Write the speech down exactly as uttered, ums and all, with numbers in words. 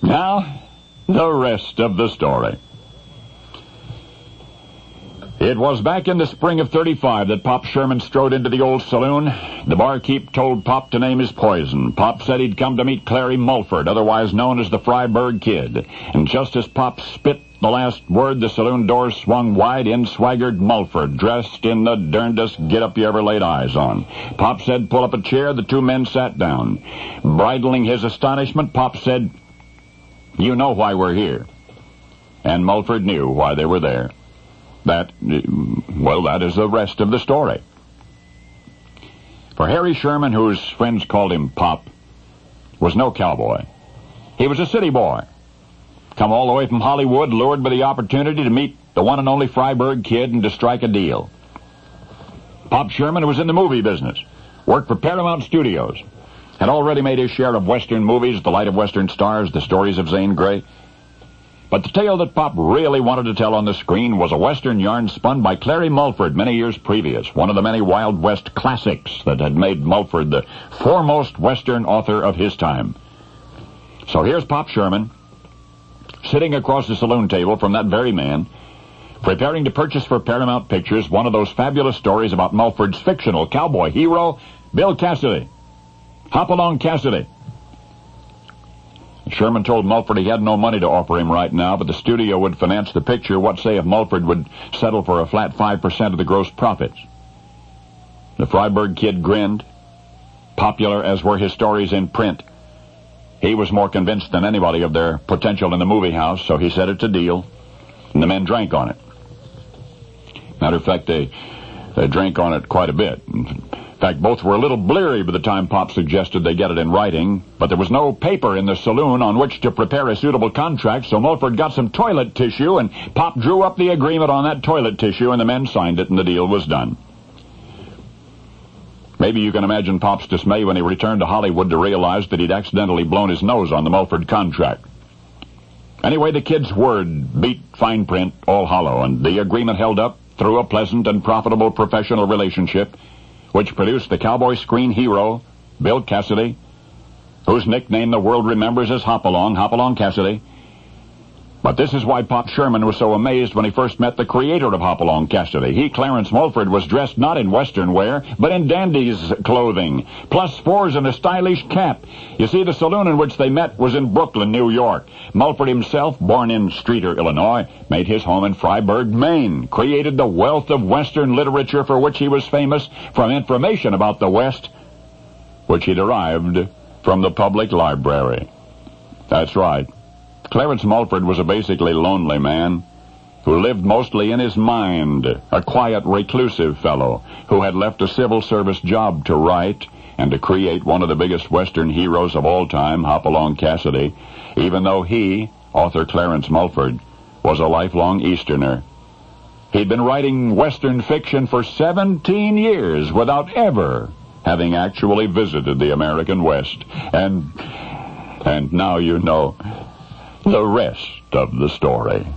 Now, the rest of the story. It was back in the spring of thirty-five that Pop Sherman strode into the old saloon. The barkeep told Pop to name his poison. Pop said he'd come to meet Clary Mulford, otherwise known as the Freiburg Kid. And just as Pop spit the last word, the saloon doors swung wide. In swaggered Mulford, dressed in the darndest get-up you ever laid eyes on. Pop said, pull up a chair. The two men sat down. Bridling his astonishment, Pop said, you know why we're here. And Mulford knew why they were there. That, well, that is the rest of the story. For Harry Sherman, whose friends called him Pop, was no cowboy. He was a city boy, come all the way from Hollywood, lured by the opportunity to meet the one and only Freiburg Kid and to strike a deal. Pop Sherman was in the movie business, worked for Paramount Studios, had already made his share of Western movies, The Light of Western Stars, The Stories of Zane Grey. But the tale that Pop really wanted to tell on the screen was a Western yarn spun by Clary Mulford many years previous, one of the many Wild West classics that had made Mulford the foremost Western author of his time. So here's Pop Sherman, sitting across the saloon table from that very man, preparing to purchase for Paramount Pictures one of those fabulous stories about Mulford's fictional cowboy hero, Bill Cassidy. Hopalong Cassidy. Sherman told Mulford he had no money to offer him right now, but the studio would finance the picture. What say if Mulford would settle for a flat five percent of the gross profits? The Freiburg Kid grinned. Popular as were his stories in print, he was more convinced than anybody of their potential in the movie house, so he said it's a deal, and the men drank on it. Matter of fact, they, they drank on it quite a bit. In fact, both were a little bleary by the time Pop suggested they get it in writing, but there was no paper in the saloon on which to prepare a suitable contract, so Mulford got some toilet tissue, and Pop drew up the agreement on that toilet tissue, and the men signed it, and the deal was done. Maybe you can imagine Pop's dismay when he returned to Hollywood to realize that he'd accidentally blown his nose on the Mulford contract. Anyway, the kid's word beat fine print all hollow, and the agreement held up through a pleasant and profitable professional relationship, which produced the cowboy screen hero, Bill Cassidy, whose nickname the world remembers as Hopalong, Hopalong Cassidy. But this is why Pop Sherman was so amazed when he first met the creator of Hopalong Cassidy. He, Clarence Mulford, was dressed not in Western wear, but in dandy's clothing, plus fours and a stylish cap. You see, the saloon in which they met was in Brooklyn, New York. Mulford himself, born in Streator, Illinois, made his home in Freiburg, Maine, created the wealth of Western literature for which he was famous from information about the West, which he derived from the public library. That's right. Clarence Mulford was a basically lonely man who lived mostly in his mind, a quiet, reclusive fellow who had left a civil service job to write and to create one of the biggest Western heroes of all time, Hopalong Cassidy, even though he, author Clarence Mulford, was a lifelong Easterner. He'd been writing Western fiction for seventeen years without ever having actually visited the American West. And, and now you know the rest of the story.